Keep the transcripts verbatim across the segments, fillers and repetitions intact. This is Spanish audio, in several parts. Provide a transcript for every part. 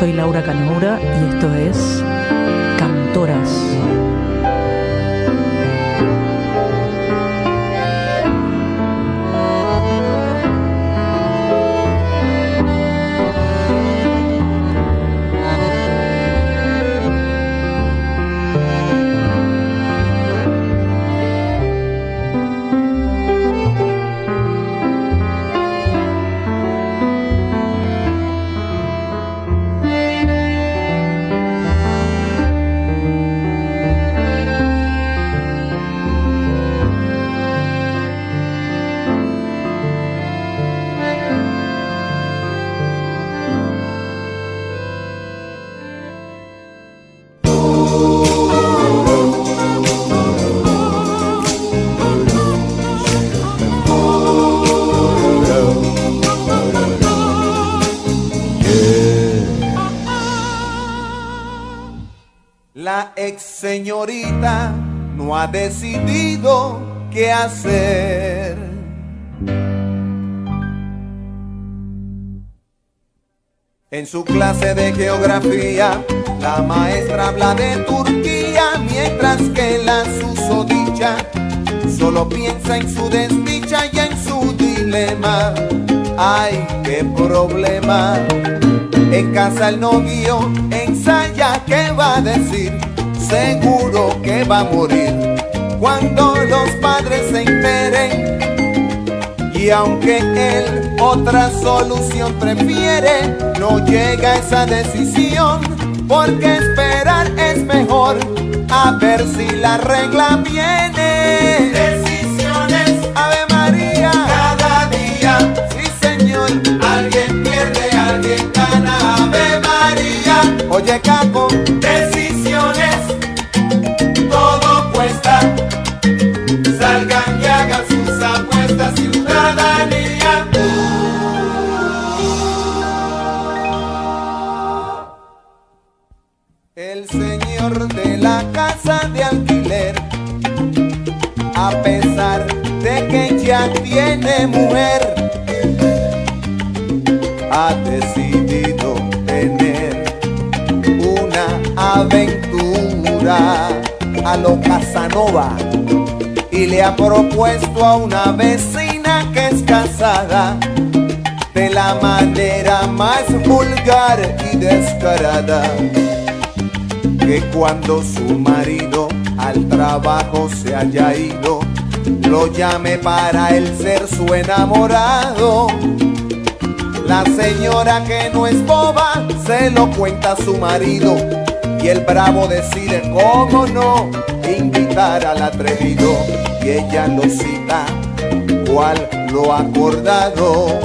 soy Laura Canoura y esto es Cantoras. La ex señorita no ha decidido qué hacer. En su clase de geografía, la maestra habla de Turquía, mientras que la susodicha solo piensa en su desdicha y en su dilema. ¡Ay, qué problema! En casa el novio ensaya qué va a decir, seguro que va a morir cuando los padres se enteren. Y aunque él otra solución prefiere, no llega a esa decisión, porque esperar es mejor, a ver si la regla viene. Decisiones, Ave María, cada día, sí señor, alguien pierde, alguien gana. Ave María, oye capo, decisiones, todo cuesta, salgan y hagan sus apuestas, ciudadanía. El señor de la casa de alquiler, a pesar de que ya tiene mujer, ha decidido tener una aventura a lo Casanova y le ha propuesto a una vecina que es casada de la manera más vulgar y descarada, que cuando su marido al trabajo se haya ido, lo llame para él ser su enamorado. La señora, que no es boba, se lo cuenta a su marido y el bravo decide, cómo no, invitar al atrevido, y ella lo cita, cual lo acordado.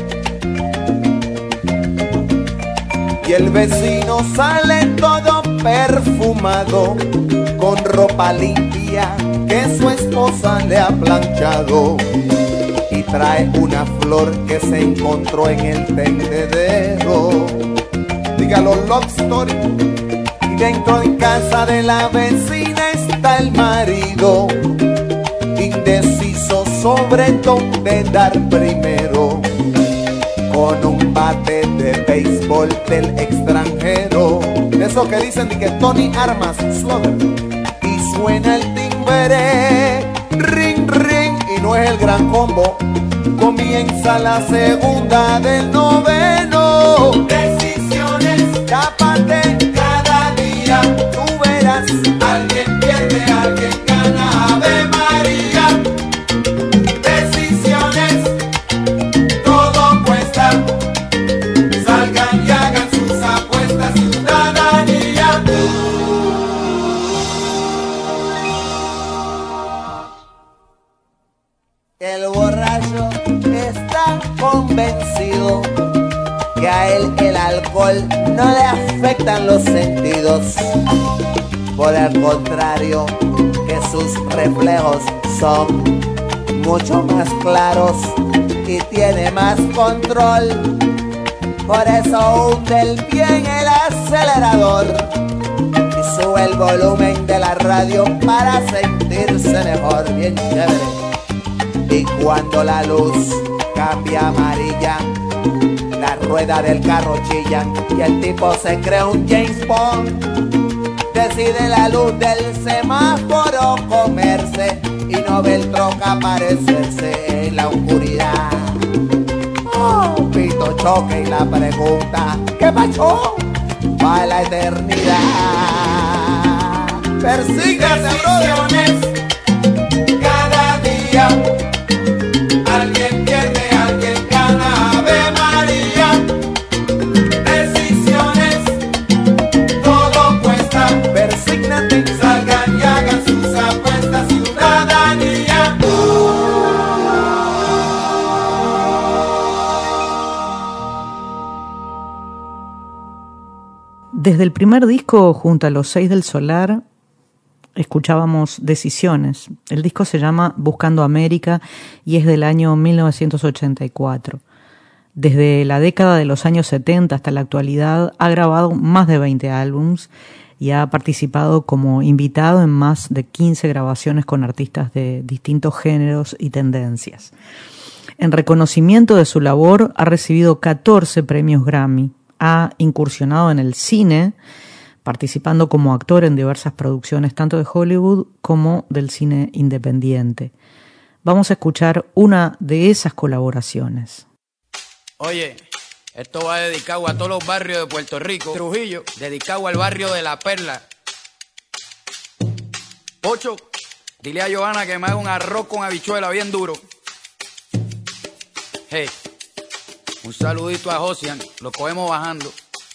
Y el vecino sale todo perfumado, con ropa limpia que su esposa le ha planchado, y trae una flor que se encontró en el tendedero. Dígalo, love story. Y dentro de casa de la vecina está el marido, indeciso sobre dónde dar primero, con un bate de béisbol del extranjero, de eso que dicen de que Tony Armas Slugger, y suena el timbre, ring ring, y no es el gran combo. Comienza la segunda del noveno. Decisiones, tápate cada día, tú verás, alguien pierde, alguien gana. Ave María, decisiones, todo cuesta, salgan y hagan sus apuestas, ciudadanía. El borracho está convencido que a él el alcohol no le afectan los sentidos. Por el contrario, que sus reflejos son mucho más claros y tiene más control. Por eso hunde bien el acelerador y sube el volumen de la radio para sentirse mejor, bien chévere. Y cuando la luz cambia amarilla, Las ruedas del carro chillan y el tipo se cree un James Bond. Decide la luz del semáforo comerse y no ve el troca aparecerse en la oscuridad. Oh, pito choque y la pregunta, ¿qué pasó? Va la eternidad. Persíguese, brother. Cada día alguien pierde, alguien gana. Ave María. Decisiones, todo cuesta. Persígnate, salgan y hagan sus apuestas. Ciudadanía. Desde el primer disco, junto a Los Seis del Solar, escuchábamos Decisiones. El disco se llama Buscando América y es del año mil novecientos ochenta y cuatro. Desde la década de los años setenta hasta la actualidad ha grabado más de veinte álbums y ha participado como invitado en más de quince grabaciones con artistas de distintos géneros y tendencias. En reconocimiento de su labor ha recibido catorce premios Grammy. Ha incursionado en el cine, participando como actor en diversas producciones tanto de Hollywood como del cine independiente. Vamos a escuchar una de esas colaboraciones. Oye, esto va dedicado a todos los barrios de Puerto Rico. Trujillo, dedicado al barrio de La Perla. Ocho, dile a Johanna que me haga un arroz con habichuela bien duro. Hey, un saludito a Josian, lo cogemos bajando.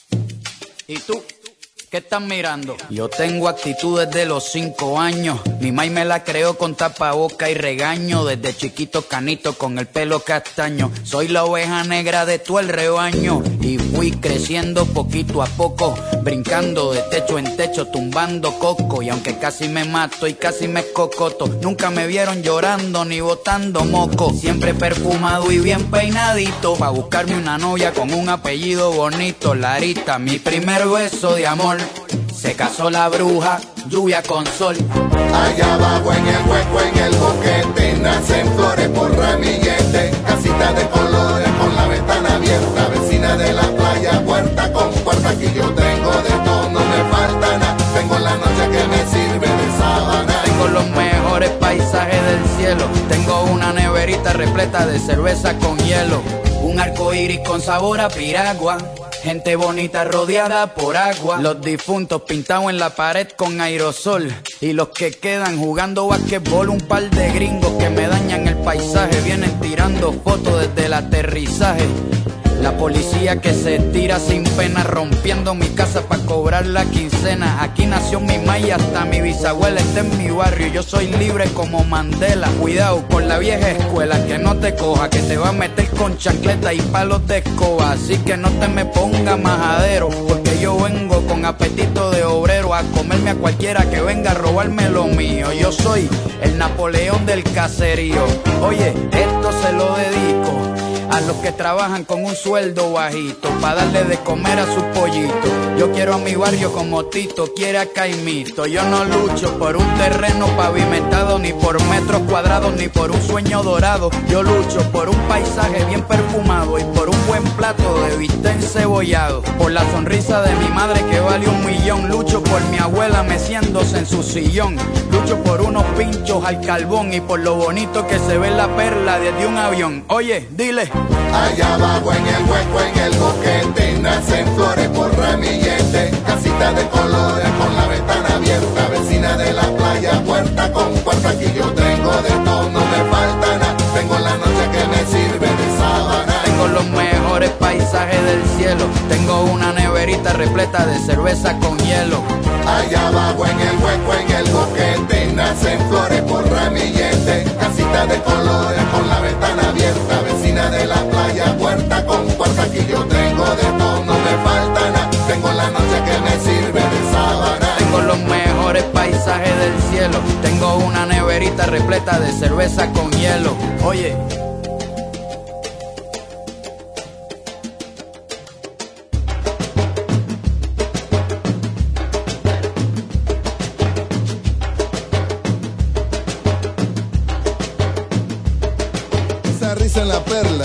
¿Y tú? ¿Qué estás mirando? Yo tengo actitud desde los cinco años. Mi maíz me la creó con tapaboca y regaño. Desde chiquito canito con el pelo castaño. Soy la oveja negra de todo el rebaño. Y fui creciendo poquito a poco, brincando de techo en techo, tumbando coco. Y aunque casi me mato y casi me escocoto, nunca me vieron llorando ni botando moco. Siempre perfumado y bien peinadito, pa' buscarme una novia con un apellido bonito. Larita, mi primer beso de amor. Se casó la bruja, lluvia con sol. Allá abajo en el hueco, en el boquete, nacen flores por ramillete. Casita de colores con la ventana abierta, vecina de la playa, puerta con puerta. Aquí yo tengo de todo, no me falta nada. Tengo la noche que me sirve de sábana. Tengo los mejores paisajes del cielo. Tengo una neverita repleta de cerveza con hielo. Un arco iris con sabor a piragua. Gente bonita rodeada por agua. Los difuntos pintados en la pared con aerosol. Y los que quedan jugando basquetbol. Un par de gringos que me dañan el paisaje. Vienen tirando fotos desde el aterrizaje. La policía que se tira sin pena, rompiendo mi casa pa' cobrar la quincena. Aquí nació mi maíz, hasta mi bisabuela está en mi barrio. Yo soy libre como Mandela. Cuidado con la vieja escuela, que no te coja, que te va a meter con chancleta y palos de escoba. Así que no te me ponga majadero, porque yo vengo con apetito de obrero a comerme a cualquiera que venga a robarme lo mío. Yo soy el Napoleón del caserío. Oye, esto se lo dedico a los que trabajan con un sueldo bajito, pa' darle de comer a su pollito. Yo quiero a mi barrio como Tito quiere a Caimito. Yo no lucho por un terreno pavimentado, ni por metros cuadrados, ni por un sueño dorado. Yo lucho por un paisaje bien perfumado y por un buen plato de bistec encebollado. Por la sonrisa de mi madre que vale un millón. Lucho por mi abuela meciéndose en su sillón. Lucho por unos pinchos al carbón y por lo bonito que se ve la perla desde un avión. Oye, dile. Allá abajo en el hueco, en el boquete, nacen flores por ramillete. Casita de colores con la ventana abierta, vecina de la playa, puerta con puerta. Aquí yo tengo de todo, no me falta nada. Tengo la noche que me sirve de sábana. Tengo los mejores paisajes del cielo. Tengo una neverita repleta de cerveza con hielo. Allá abajo en el hueco, en el boquete, nacen flores por ramillete. Casita de colores con la ventana abierta, vecina de la playa, puerta con puerta. Aquí yo tengo de todo, no me falta nada. Tengo la noche que me sirve de sábana. Tengo los mejores paisajes del cielo. Tengo una neverita repleta de cerveza con hielo. Oye. En La Perla, la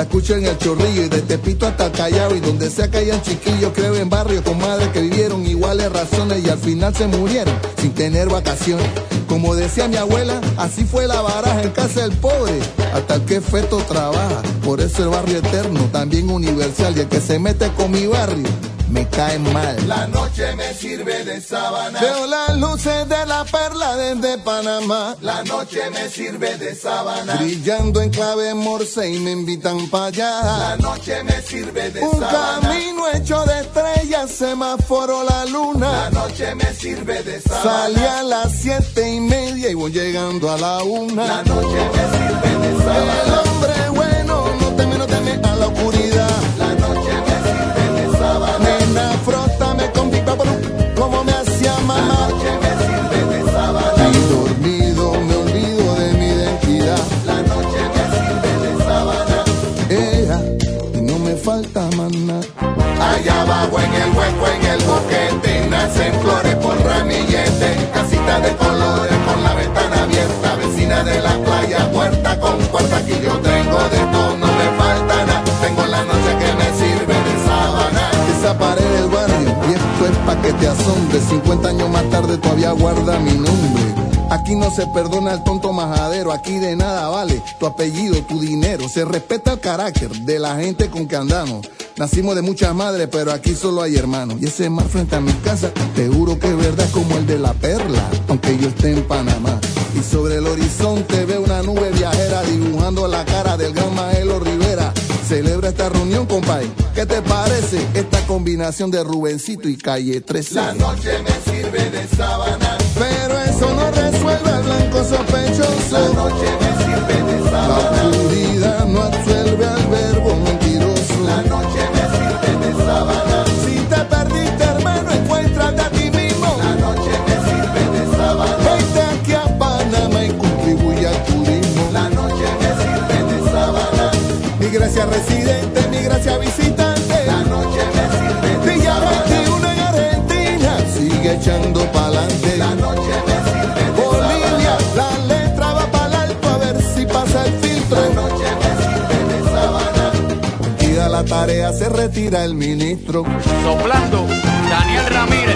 escucho en el Chorrillo y de Tepito hasta el Callao, y donde sea que hayan chiquillos, creo en barrios con madres que vivieron iguales razones y al final se murieron sin tener vacaciones. Como decía mi abuela, así fue la baraja en casa del pobre, hasta el que feto trabaja. Por eso el barrio eterno, también universal, y el que se mete con mi barrio me cae mal. La noche me sirve de sábana. Veo las luces de la perla desde Panamá. La noche me sirve de sábana. Brillando en clave morse y me invitan para allá. La noche me sirve de Un sábana. camino hecho de estrellas, semáforo la luna. La noche me sirve de sábana. Salí a las siete y media y voy llegando a la una. La noche me sirve de sábana. El hombre bueno no teme, no teme a la oscuridad. La noche me sirve de sábana. Nena, frótame con Big Papo, como me hacía mamá. La noche me sirve de sábana. Y dormido me olvido de mi identidad. La noche me sirve de sábana. Ea, y no me falta más nada. Allá abajo en el hueco, en el boquete, nacen flores por ramillete. Casita de colores con la ventana abierta, vecina de la playa, puerta con puerta. Aquí yo tengo de todo, no me falta nada. Tengo la noche que me sirve de sábana. Esa pared del barrio, y esto es pa' que te asombre. cincuenta años más tarde todavía guarda mi nombre. Aquí no se perdona al tonto majadero, aquí de nada vale tu apellido, tu dinero. Se respeta el carácter de la gente con que andamos. Nacimos de muchas madres, pero aquí solo hay hermanos. Y ese mar frente a mi casa, te juro que es verdad, es como el de la perla, aunque yo esté en Panamá. Y sobre el horizonte veo una nube viajera dibujando la cara del gran Maelo Rivera. Celebra esta reunión, compadre. ¿Qué te parece esta combinación de Rubencito y Calle trece? La noche me sirve de sábana. Pero eso no resuelve al blanco sospechoso. La noche me sirve de sábana. La oscuridad no absuelve al verbo mentiroso. La noche me sirve de sábana. Si te perdiste, hermano, encuéntrate a ti mismo. La noche me sirve de sábana. Vente aquí a Panamá y contribuye al turismo. La noche me sirve de sábana. Mi gracia residente, mi gracia visitante. La noche me sirve de Villa sábana. veintiuno en Argentina, sigue echando pa'lante. La noche me sirve de Bolivia, sábana. la letra va para alto a ver si pasa el filtro. La noche me sirve de sábana. Y da la tarea, se retira el ministro. Soplando, Daniel Ramírez.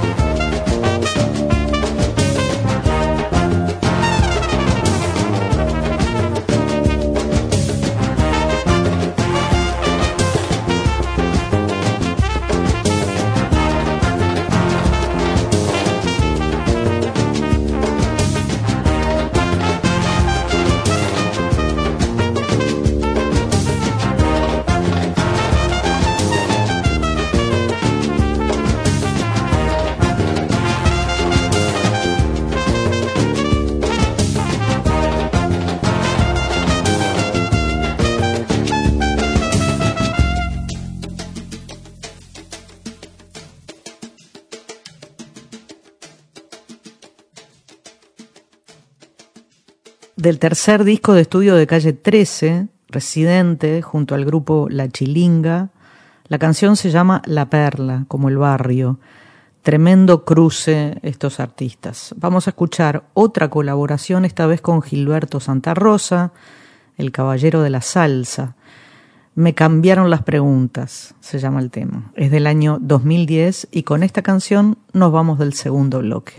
Del tercer disco de estudio de Calle trece, Residente, junto al grupo La Chilinga, la canción se llama La Perla, como el barrio. Tremendo cruce estos artistas. Vamos a escuchar otra colaboración, esta vez con Gilberto Santa Rosa, el caballero de la salsa. Me cambiaron las preguntas, se llama el tema. Es del año dos mil diez y con esta canción nos vamos del segundo bloque.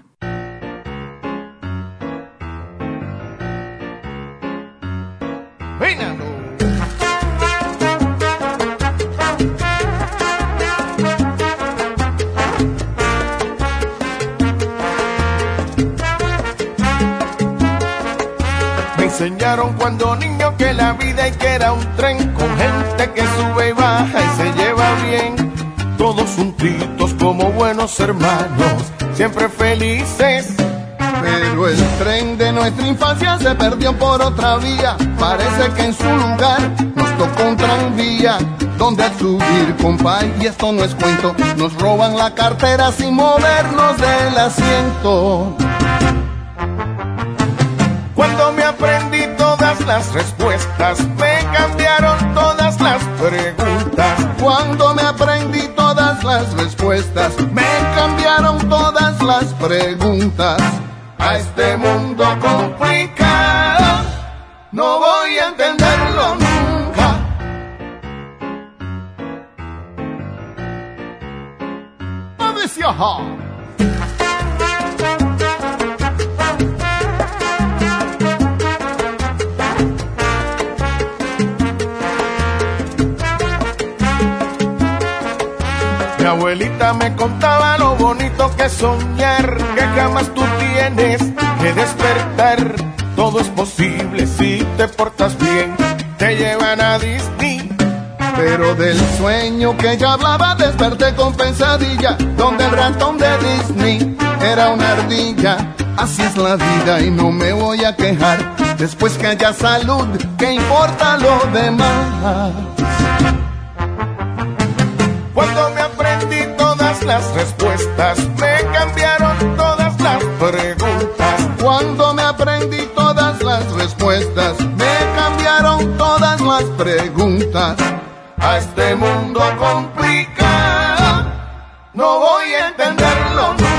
Me enseñaron cuando niño que la vida y que era un tren con gente que sube y baja y se lleva bien. Todos juntitos como buenos hermanos, siempre felices. Pero el tren de nuestra infancia se perdió por otra vía. Parece que en su lugar nos tocó un tranvía, donde al subir, compay, y esto no es cuento, nos roban la cartera sin movernos del asiento. Cuando me aprendí todas las respuestas, me cambiaron todas las preguntas. Cuando me aprendí todas las respuestas, me cambiaron todas las preguntas. A este mundo complicado no voy a entenderlo nunca. Patricia Hall. Mi abuelita me contaba lo bonito que es soñar, que jamás tú tienes que despertar. Todo es posible si te portas bien, te llevan a Disney. Pero del sueño que ella hablaba desperté con pesadilla, donde el ratón de Disney era una ardilla. Así es la vida y no me voy a quejar, después que haya salud, ¿qué importa lo demás? Cuando me aprendí todas las respuestas, me cambiaron todas las preguntas. Cuando me aprendí todas las respuestas, me cambiaron todas las preguntas. A este mundo complicado, no voy a entenderlo nunca.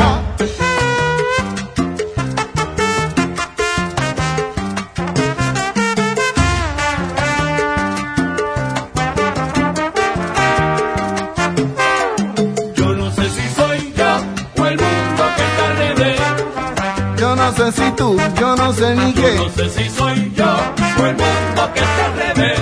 No sé si tú, yo no sé ni qué. No sé si soy yo o el mundo que está al revés.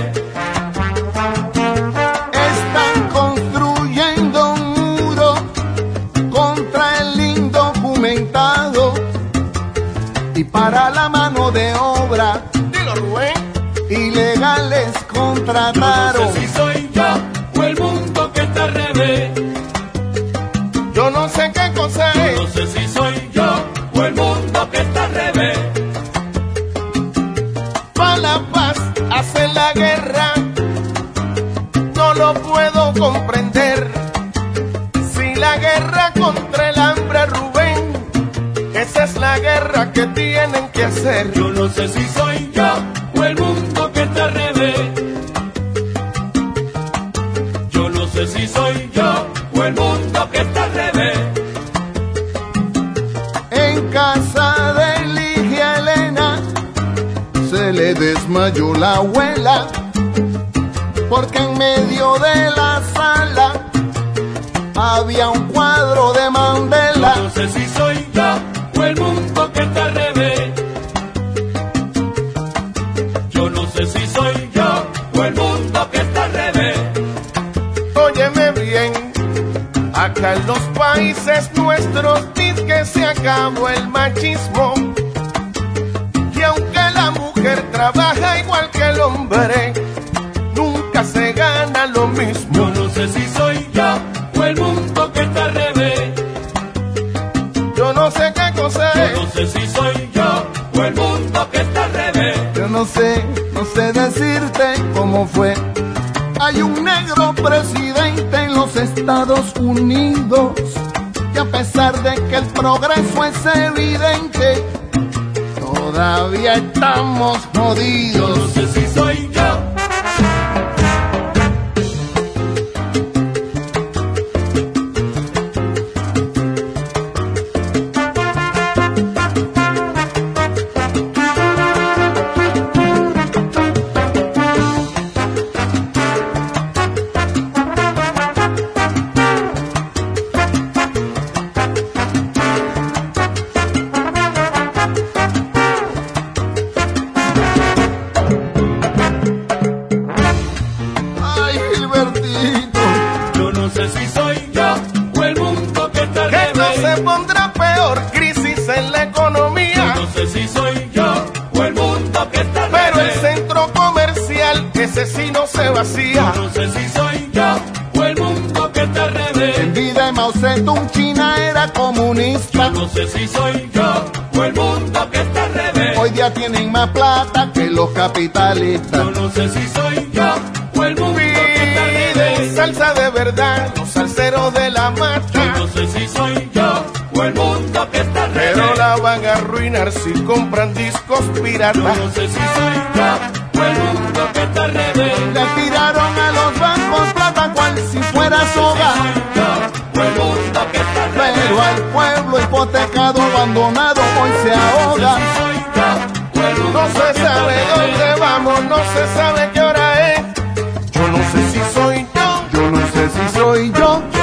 Están construyendo un muro contra el indocumentado y para la mano de obra, dilo Rubén, ilegales contrataron. No sé si soy yo o el mundo que está al revés. Yo no sé qué cosa es. No sé si soy yo o el mundo que está al revés. Pa' la paz hacen la guerra, no lo puedo comprender. Si la guerra contra el hambre, Rubén, esa es la guerra que tienen que hacer. Yo no sé si soy yo o el mundo que está al revés. Yo no sé si soy yo o el mundo que está al revés. En casa de Ligia Elena se le desmayó la abuela, porque en medio de la sala había un cuadro de Mandela. Yo no sé si soy yo o el mundo que está al revés. Yo no sé si soy yo o el mundo que está al revés. Óyeme bien, acá en los países nuestros dice que se acabó el machismo, y aunque la mujer trabaja igual que el hombre, nunca se gana lo mismo. Yo no sé si soy yo o el mundo que está al revés. Yo no sé qué cosa es. Yo no sé si soy yo o el mundo que está al revés. Yo no sé, no sé decirte cómo fue. Hay un negro presidente en los Estados Unidos, y a pesar de que el progreso es evidente, todavía estamos jodidos. Yo no sé si soy yo. Vacía. Yo no sé si soy yo o el mundo que está al revés. En vida de Mao Zedong China era comunista. Yo no sé si soy yo o el mundo que está al revés. Hoy día tienen más plata que los capitalistas. Yo no sé si soy yo o el mundo que está al revés. Salsa de verdad, los salseros de la mata. Yo no sé si soy yo o el mundo que está al revés. Pero la van a arruinar si compran discos piratas. Yo no sé si soy yo o el mundo que está al revés. Le tiraron a los bancos plata cual si fuera soga. Pero al pueblo hipotecado, abandonado, hoy se ahoga. No se sabe dónde vamos, no se sabe qué hora es. Yo no sé si soy yo. Yo no sé si soy yo.